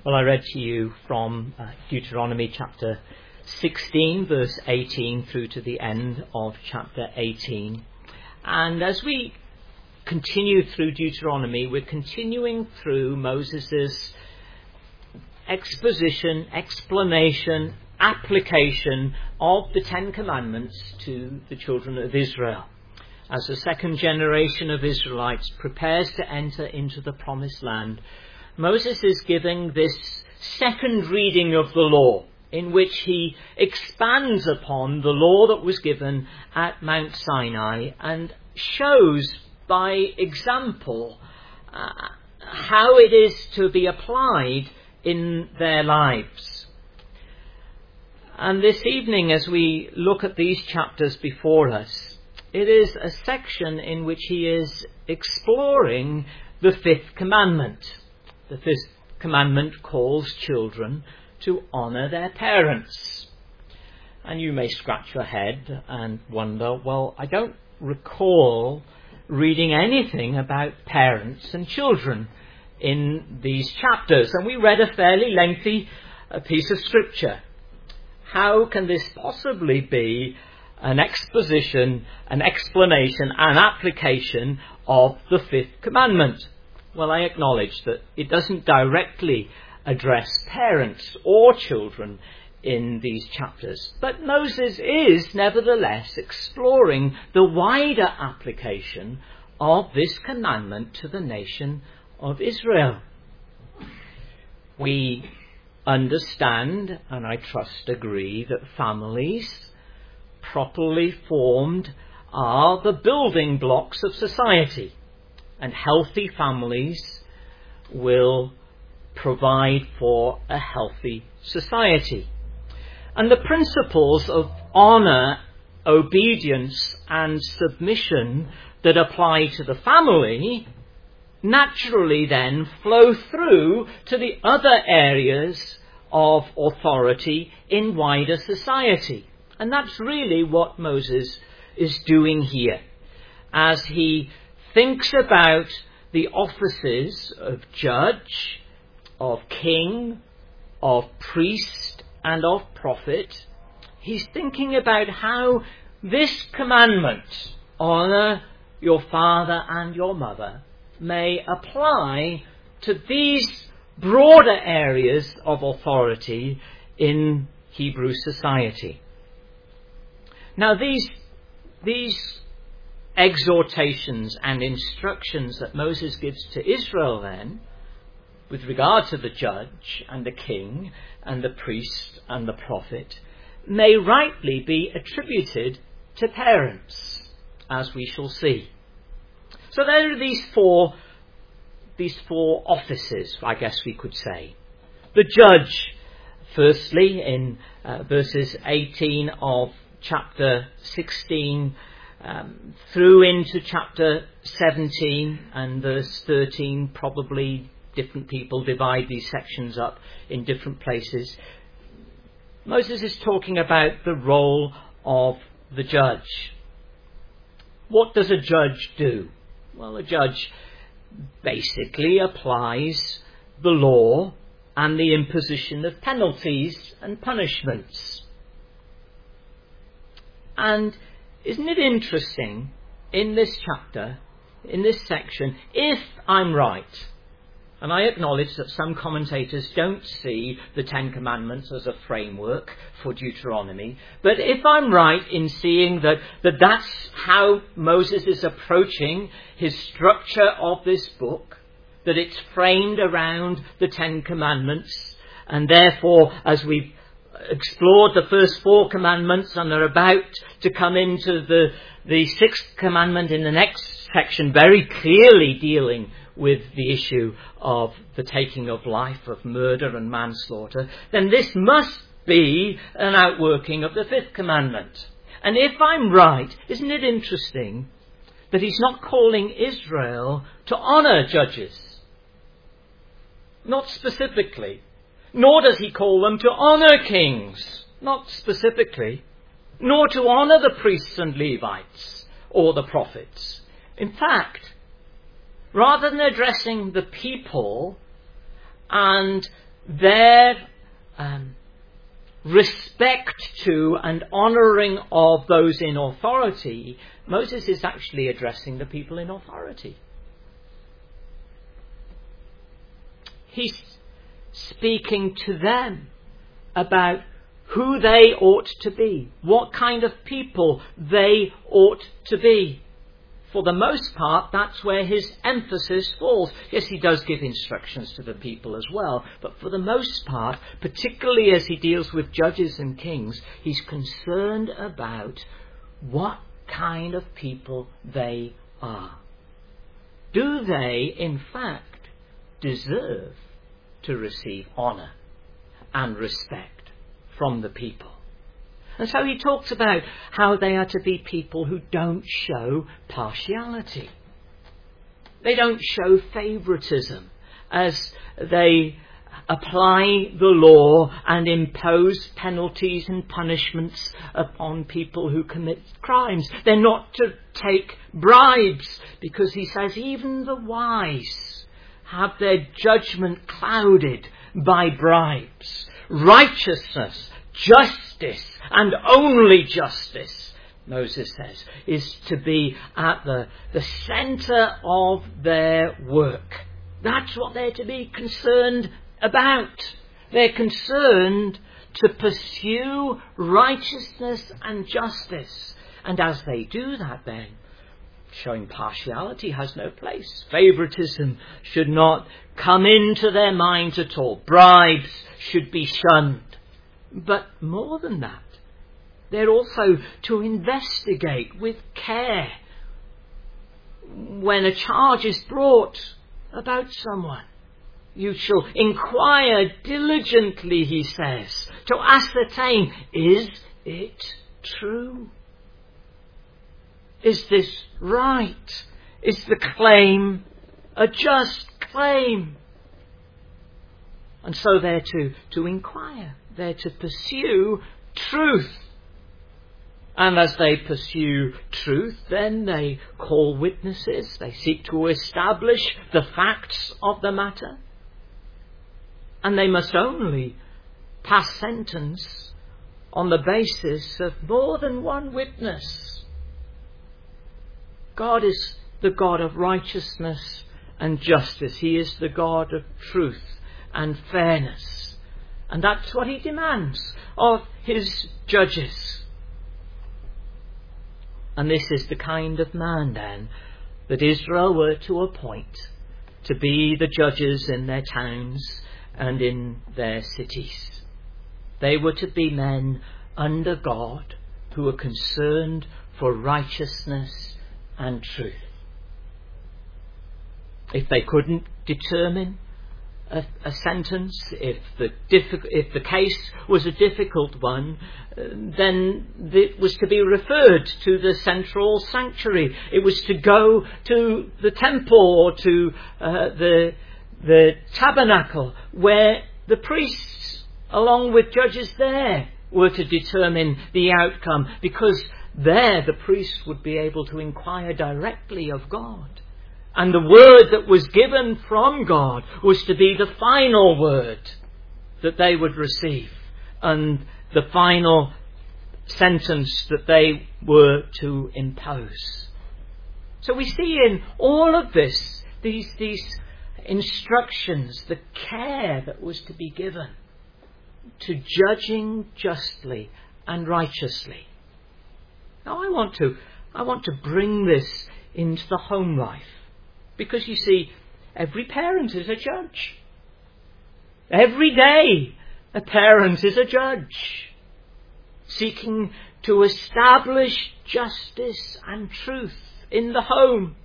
Well, I read to you from Deuteronomy chapter 16, verse 18, through to the end of chapter 18. And as we continue through Deuteronomy, we're continuing through Moses' exposition, explanation, application of the Ten Commandments to the children of Israel. As the second generation of Israelites prepares to enter into the promised land, Moses is giving this second reading of the law, in which he expands upon the law that was given at Mount Sinai and shows by example how it is to be applied in their lives. And this evening, as we look at these chapters before us, it is a section in which he is exploring the fifth commandment. The fifth commandment calls children to honour their parents. And you may scratch your head and wonder, well, I don't recall reading anything about parents and children in these chapters. And we read a fairly lengthy piece of scripture. How can this possibly be an exposition, an explanation, an application of the fifth commandment? Well, I acknowledge that it doesn't directly address parents or children in these chapters. But Moses is nevertheless exploring the wider application of this commandment to the nation of Israel. We understand, and I trust agree, that families properly formed are the building blocks of society. And healthy families will provide for a healthy society. And the principles of honour, obedience and submission that apply to the family naturally then flow through to the other areas of authority in wider society. And that's really what Moses is doing here as he thinks about the offices of judge, of king, of priest, and of prophet. He's thinking about how this commandment, honour your father and your mother, may apply to these broader areas of authority in Hebrew society. Now these exhortations and instructions that Moses gives to Israel then, with regard to the judge and the king and the priest and the prophet, may rightly be attributed to parents, as we shall see. So there are these four offices, I guess we could say. The judge, firstly, in verses 18 of chapter 16, through into chapter 17 and verse 13, probably different people divide these sections up in different places. Moses is talking about the role of the judge. What does a judge do? Well, a judge basically applies the law and the imposition of penalties and punishments. And isn't it interesting in this chapter, in this section, if I'm right, and I acknowledge that some commentators don't see the Ten Commandments as a framework for Deuteronomy, but if I'm right in seeing that that's how Moses is approaching his structure of this book, that it's framed around the Ten Commandments, and therefore, as we've explored the first four commandments and are about to come into the sixth commandment in the next section, very clearly dealing with the issue of the taking of life, of murder and manslaughter, then this must be an outworking of the fifth commandment. And if I'm right, isn't it interesting that he's not calling Israel to honour judges? Not specifically. Nor does he call them to honour kings. Not specifically. Nor to honour the priests and Levites or the prophets. In fact, rather than addressing the people and their respect to and honouring of those in authority, Moses is actually addressing the people in authority. He's speaking to them about who they ought to be, what kind of people they ought to be. For the most part, that's where his emphasis falls. Yes, he does give instructions to the people as well, but for the most part, particularly as he deals with judges and kings, he's concerned about what kind of people they are. Do they, in fact, deserve to receive honour and respect from the people? And so he talks about how they are to be people who don't show partiality. They don't show favouritism as they apply the law and impose penalties and punishments upon people who commit crimes. They're not to take bribes, because he says even the wise have their judgment clouded by bribes. Righteousness, justice, and only justice, Moses says, is to be at the centre of their work. That's what they're to be concerned about. They're concerned to pursue righteousness and justice. And as they do that, then, showing partiality has no place. Favouritism should not come into their minds at all. Bribes should be shunned. But more than that, they're also to investigate with care when a charge is brought about someone. You shall inquire diligently, he says, to ascertain, is it true? Is this right? Is the claim a just claim? And so they're to inquire. They're to pursue truth. And as they pursue truth, then they call witnesses. They seek to establish the facts of the matter. And they must only pass sentence on the basis of more than one witness. God is the God of righteousness and justice. He is the God of truth and fairness. And that's what he demands of his judges. And this is the kind of man, then, that Israel were to appoint to be the judges in their towns and in their cities. They were to be men under God who were concerned for righteousness and truth. If they couldn't determine a sentence, if the case was a difficult one, then it was to be referred to the central sanctuary. It was to go to the temple or to the tabernacle, where the priests, along with judges there, were to determine the outcome, because there the priests would be able to inquire directly of God. And the word that was given from God was to be the final word that they would receive, and the final sentence that they were to impose. So we see in all of this, these instructions, the care that was to be given to judging justly and righteously. Now I want to bring this into the home life. Because you see, every parent is a judge. Every day, a parent is a judge, seeking to establish justice and truth in the home.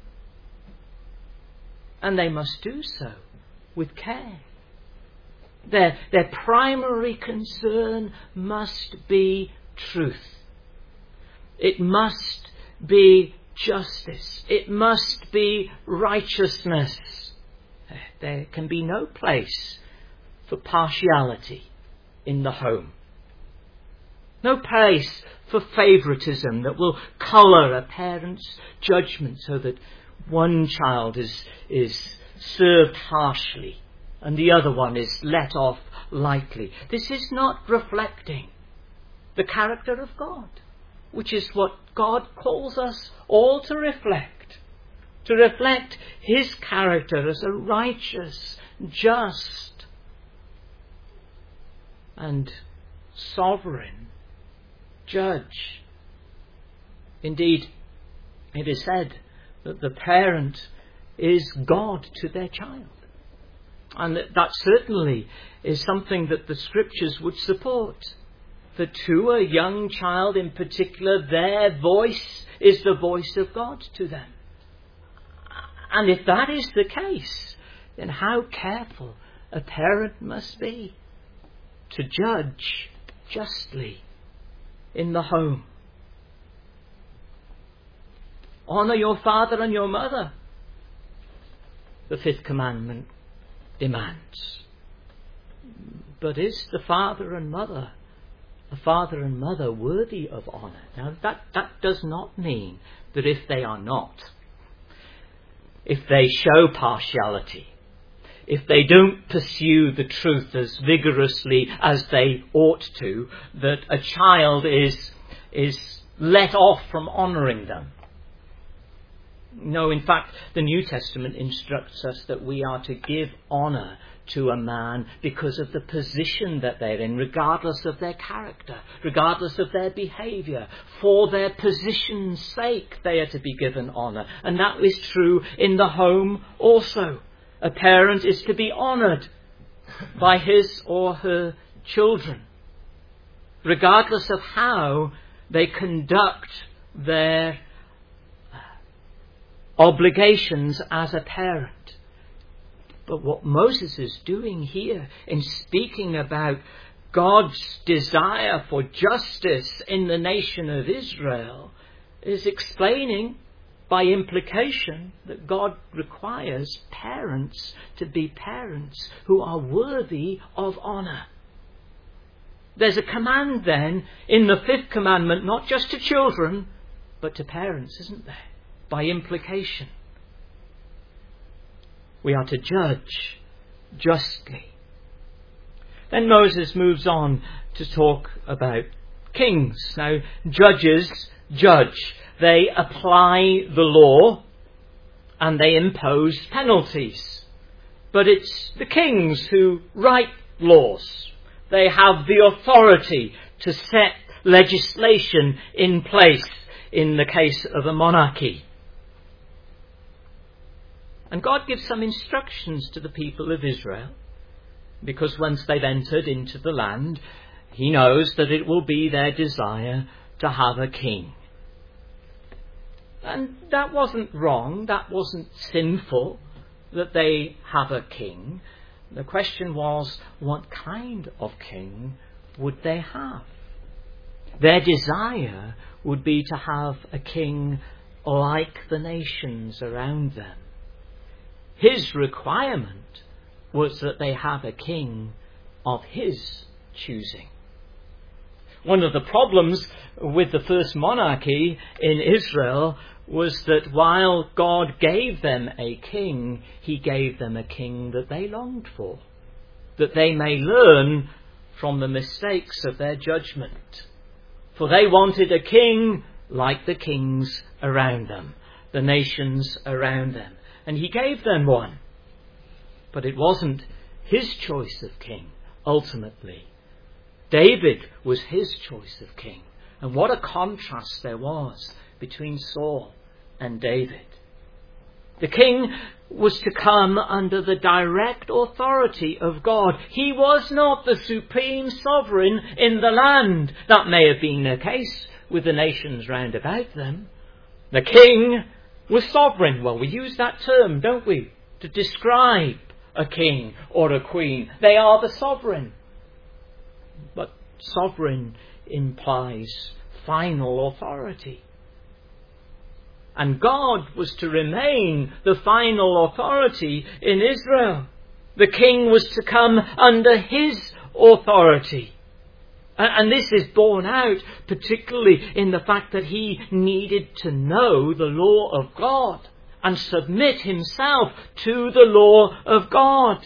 And they must do so with care. Their primary concern must be truth. It must be justice. It must be righteousness. There can be no place for partiality in the home. No place for favouritism that will colour a parent's judgment so that one child is served harshly and the other one is let off lightly. This is not reflecting the character of God, which is what God calls us all to reflect. To reflect his character as a righteous, just, and sovereign judge. Indeed, it is said that the parent is God to their child. And that certainly is something that the Scriptures would support. That to a young child in particular, their voice is the voice of God to them. And if that is the case, then how careful a parent must be to judge justly in the home. Honour your father and your mother, the fifth commandment demands. But is the father and mother worthy of honour? Now that does not mean that if they are not, if they show partiality, if they don't pursue the truth as vigorously as they ought to, that a child is let off from honouring them. No, in fact, the New Testament instructs us that we are to give honour to a man because of the position that they're in, regardless of their character, regardless of their behaviour. For their position's sake, they are to be given honour. And that is true in the home also. A parent is to be honoured by his or her children, regardless of how they conduct their obligations as a parent. But what Moses is doing here in speaking about God's desire for justice in the nation of Israel is explaining by implication that God requires parents to be parents who are worthy of honour. There's a command then in the fifth commandment, not just to children, but to parents, isn't there? By implication. We are to judge justly. Then Moses moves on to talk about kings. Now, judges judge. They apply the law and they impose penalties. But it's the kings who write laws. They have the authority to set legislation in place in the case of a monarchy. And God gives some instructions to the people of Israel, because once they've entered into the land, he knows that it will be their desire to have a king. And that wasn't wrong, that wasn't sinful that they have a king. The question was, what kind of king would they have? Their desire would be to have a king like the nations around them. His requirement was that they have a king of his choosing. One of the problems with the first monarchy in Israel was that while God gave them a king, he gave them a king that they longed for, that they may learn from the mistakes of their judgment. For they wanted a king like the kings around them, the nations around them. And he gave them one. But it wasn't his choice of king, ultimately. David was his choice of king. And what a contrast there was between Saul and David. The king was to come under the direct authority of God. He was not the supreme sovereign in the land. That may have been the case with the nations round about them. The king was sovereign. Well, we use that term, don't we, to describe a king or a queen. They are the sovereign. But sovereign implies final authority. And God was to remain the final authority in Israel. The king was to come under his authority. And this is borne out particularly in the fact that he needed to know the law of God and submit himself to the law of God.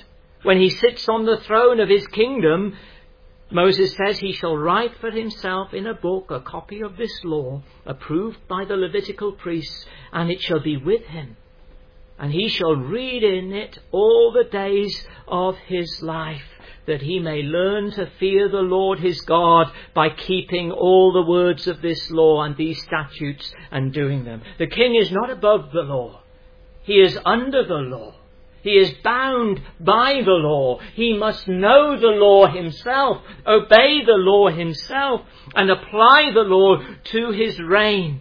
When he sits on the throne of his kingdom, Moses says he shall write for himself in a book a copy of this law, approved by the Levitical priests, and it shall be with him. And he shall read in it all the days of his life, that he may learn to fear the Lord his God by keeping all the words of this law and these statutes and doing them. The king is not above the law. He is under the law. He is bound by the law. He must know the law himself, obey the law himself, and apply the law to his reign.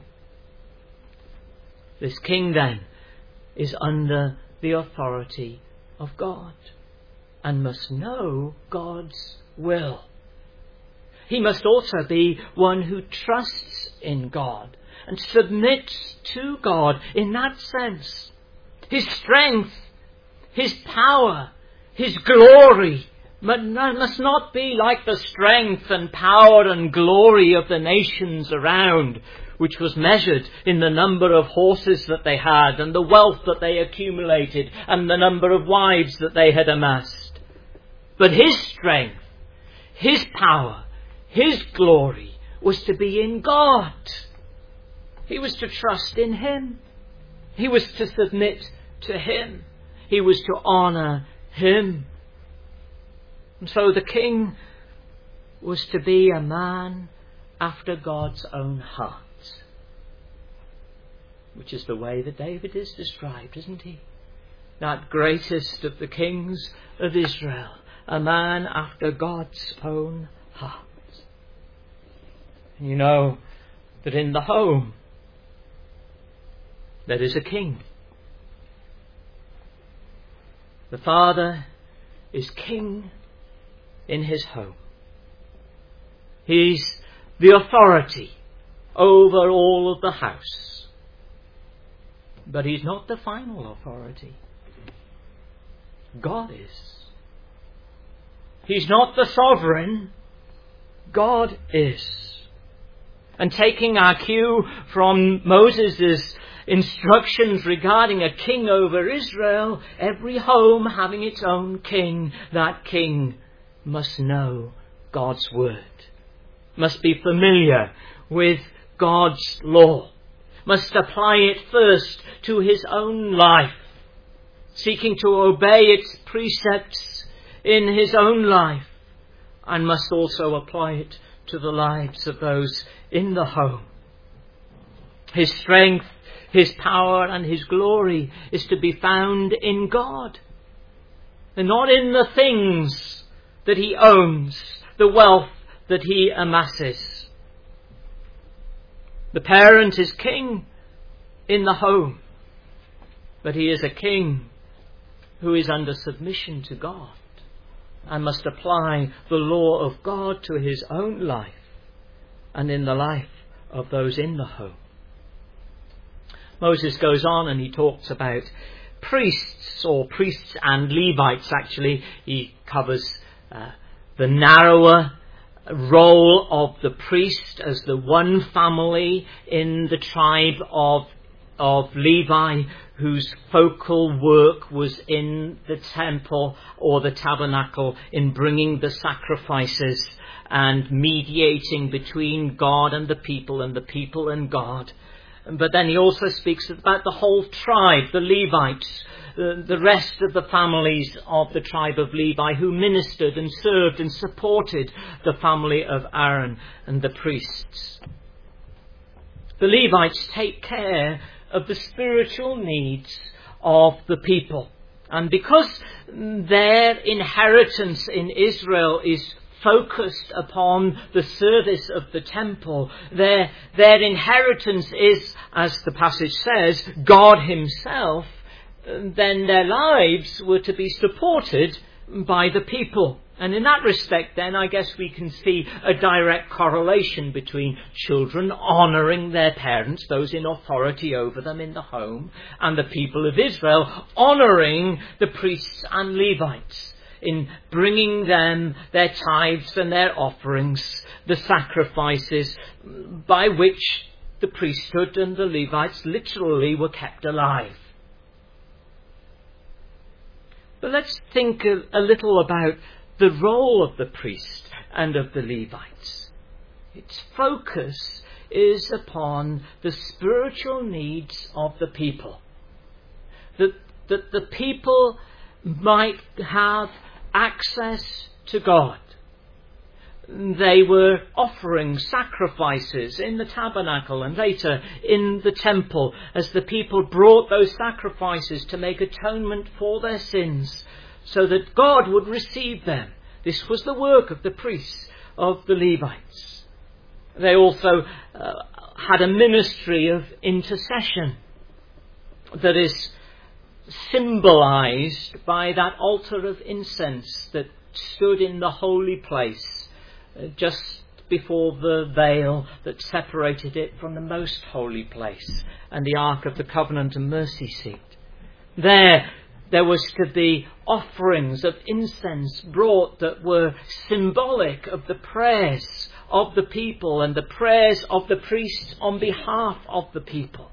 This king then is under the authority of God and must know God's will. He must also be one who trusts in God and submits to God in that sense. His strength, his power, his glory must not be like the strength and power and glory of the nations around, which was measured in the number of horses that they had and the wealth that they accumulated and the number of wives that they had amassed. But his strength, his power, his glory was to be in God. He was to trust in him. He was to submit to him. He was to honour him. And so the king was to be a man after God's own heart, which is the way that David is described, isn't he? That greatest of the kings of Israel, a man after God's own heart. And you know that in the home there is a king. The father is king in his home. He's the authority over all of the house. But he's not the final authority. God is. He's not the sovereign. God is. And taking our cue from Moses' instructions regarding a king over Israel, every home having its own king, that king must know God's word, must be familiar with God's law, must apply it first to his own life, seeking to obey its precepts in his own life, and must also apply it to the lives of those in the home. His strength, his power and his glory is to be found in God, and not in the things that he owns, the wealth that he amasses. The parent is king in the home, but he is a king who is under submission to God and must apply the law of God to his own life and in the life of those in the home. Moses goes on and he talks about priests, or priests and Levites actually. He covers the narrower role of the priest as the one family in the tribe of Levi whose focal work was in the temple or the tabernacle in bringing the sacrifices and mediating between God and the people and God. But then he also speaks about the whole tribe, the Levites, the rest of the families of the tribe of Levi who ministered and served and supported the family of Aaron and the priests. The Levites take care of the spiritual needs of the people. And because their inheritance in Israel is focused upon the service of the temple, their inheritance is, as the passage says, God himself, then their lives were to be supported by the people. And in that respect, then, I guess we can see a direct correlation between children honouring their parents, those in authority over them in the home, and the people of Israel honouring the priests and Levites in bringing them their tithes and their offerings, the sacrifices by which the priesthood and the Levites literally were kept alive. But let's think a little about the role of the priest and of the Levites. Its focus is upon the spiritual needs of the people. That the people might have access to God. They were offering sacrifices in the tabernacle and later in the temple as the people brought those sacrifices to make atonement for their sins so that God would receive them. This was the work of the priests, of the Levites. They also had a ministry of intercession that is symbolized by that altar of incense that stood in the holy place just before the veil that separated it from the most holy place and the Ark of the Covenant and Mercy Seat. There was to be offerings of incense brought that were symbolic of the prayers of the people and the prayers of the priests on behalf of the people.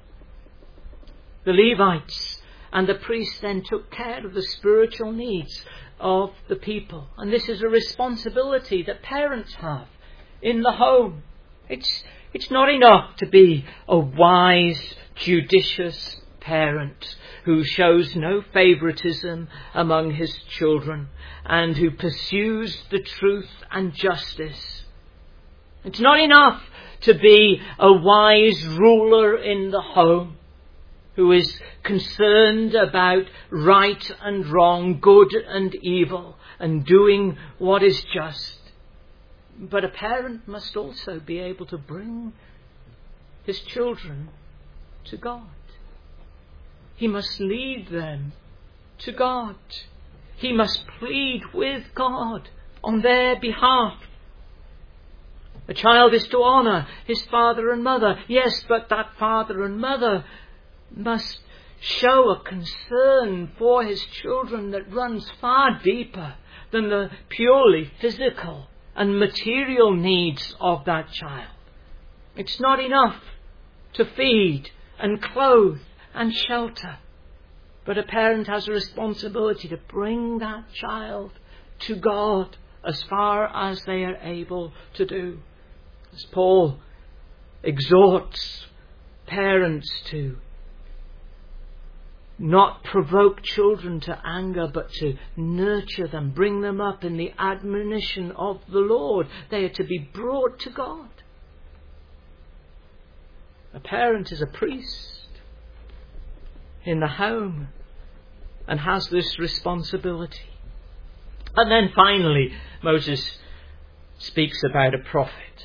The Levites and the priests then took care of the spiritual needs of the people. And this is a responsibility that parents have in the home. It's not enough to be a wise, judicious parent who shows no favoritism among his children and who pursues the truth and justice. It's not enough to be a wise ruler in the home who is concerned about right and wrong, good and evil, and doing what is just. But a parent must also be able to bring his children to God. He must lead them to God. He must plead with God on their behalf. A child is to honour his father and mother. Yes, but that father and mother must show a concern for his children that runs far deeper than the purely physical and material needs of that child. It's not enough to feed and clothe and shelter, but a parent has a responsibility to bring that child to God as far as they are able to do. As Paul exhorts parents to not provoke children to anger, but to nurture them, bring them up in the admonition of the Lord. They are to be brought to God. A parent is a priest in the home and has this responsibility. And then finally, Moses speaks about a prophet.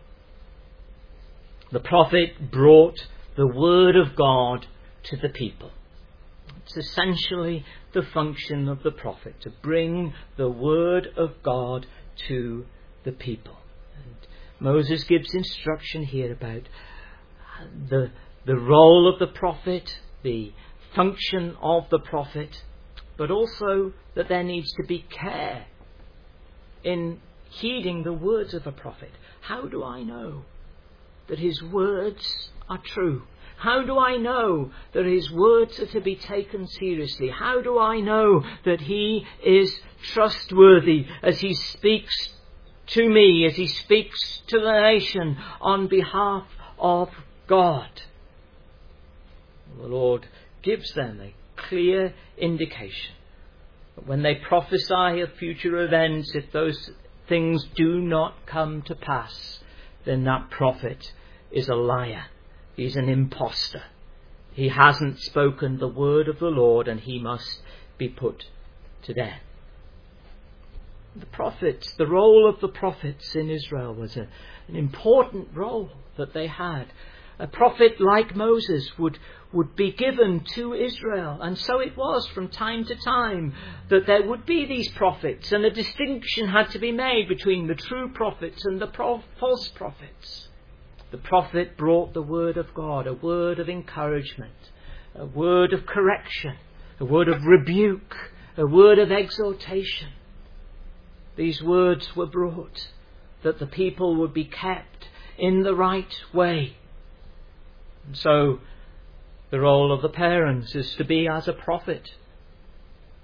The prophet brought the word of God to the people. It's essentially the function of the prophet, to bring the word of God to the people. And Moses gives instruction here about the role of the prophet, the function of the prophet, but also that there needs to be care in heeding the words of a prophet. How do I know that his words are true? How do I know that his words are to be taken seriously? How do I know that he is trustworthy as he speaks to me, as he speaks to the nation on behalf of God? The Lord gives them a clear indication. But when they prophesy of future events, if those things do not come to pass, then that prophet is a liar. He's an impostor. He hasn't spoken the word of the Lord, and he must be put to death. The prophets, the role of the prophets in Israel was an important role that they had. A prophet like Moses would be given to Israel, and so it was from time to time that there would be these prophets, and a distinction had to be made between the true prophets and the false prophets. The prophet brought the word of God, a word of encouragement, a word of correction, a word of rebuke, a word of exhortation. These words were brought that the people would be kept in the right way. And so the role of the parents is to be as a prophet.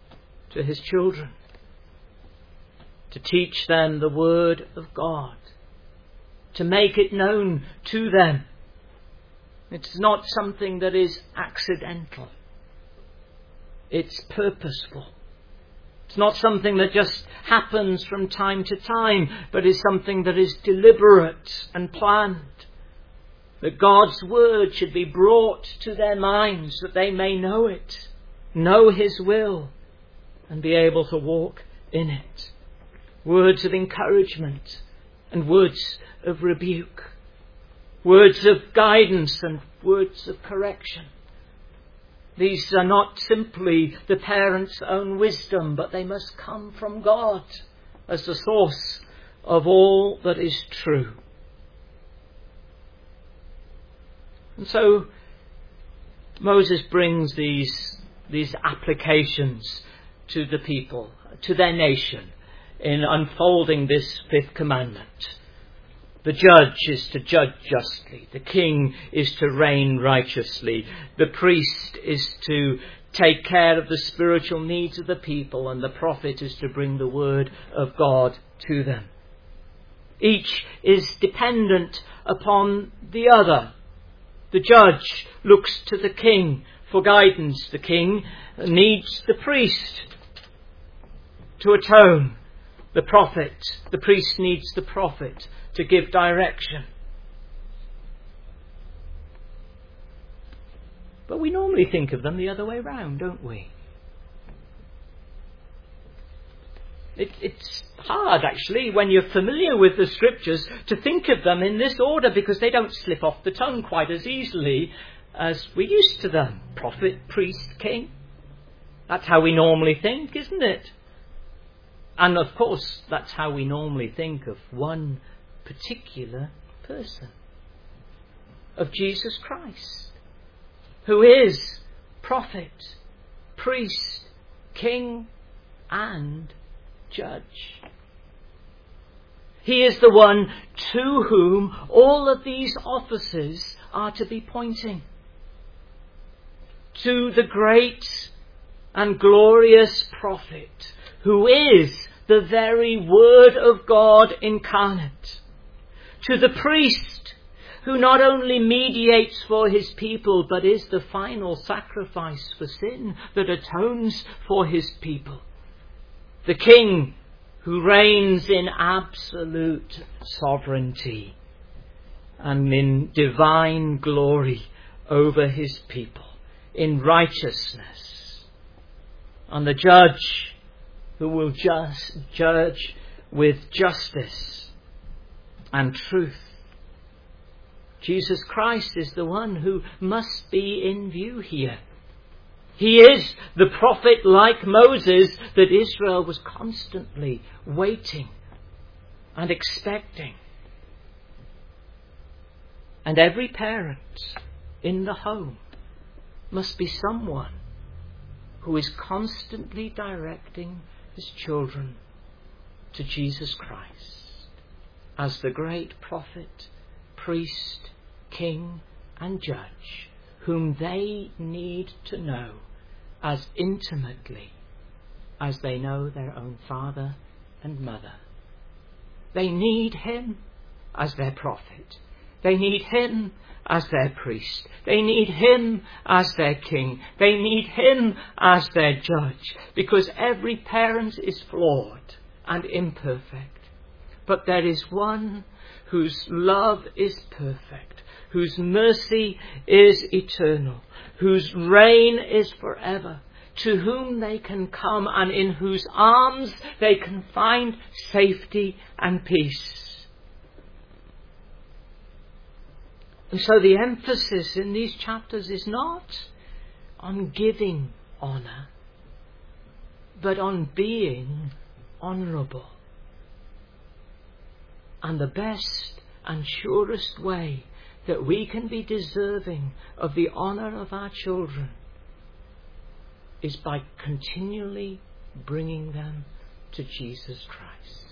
to his children, to teach them the Word of God, to make it known to them. It's not something that is accidental. It's purposeful. It's not something that just happens from time to time, but is something that is deliberate and planned. That God's Word should be brought to their minds, that they may know it, know His will, and be able to walk in it. Words of encouragement and words of rebuke. Words of guidance and words of correction. These are not simply the parents' own wisdom, but they must come from God as the source of all that is true. And so Moses brings these applications to the people, to their nation, in unfolding this fifth commandment. The judge is to judge justly. The king is to reign righteously. The priest is to take care of the spiritual needs of the people, and the prophet is to bring the word of God to them. Each is dependent upon the other. The judge looks to the king for guidance. The king needs the priest to atone. The priest needs the prophet to give direction. But we normally think of them the other way round, don't we? It's hard, actually, when you're familiar with the Scriptures, to think of them in this order, because they don't slip off the tongue quite as easily as we're used to them. Prophet, priest, king. That's how we normally think, isn't it? And of course, that's how we normally think of one particular person, of Jesus Christ, who is prophet, priest, king, and judge. He is the one to whom all of these offices are to be pointing. To the great and glorious prophet, who is the very Word of God incarnate. To the priest, who not only mediates for his people, but is the final sacrifice for sin that atones for his people. The king, who reigns in absolute sovereignty and in divine glory over his people, in righteousness. And the judge, who will judge with justice and truth. Jesus Christ is the one who must be in view here. He is the prophet like Moses that Israel was constantly waiting and expecting. And every parent in the home must be someone who is constantly directing his children to Jesus Christ as the great prophet, priest, king, and judge, whom they need to know as intimately as they know their own father and mother. They need him as their prophet. They need him as their priest. They need him as their king. They need him as their judge, because every parent is flawed and imperfect. But there is one whose love is perfect, whose mercy is eternal, whose reign is forever, to whom they can come and in whose arms they can find safety and peace. And so the emphasis in these chapters is not on giving honour, but on being honourable. And the best and surest way that we can be deserving of the honour of our children is by continually bringing them to Jesus Christ.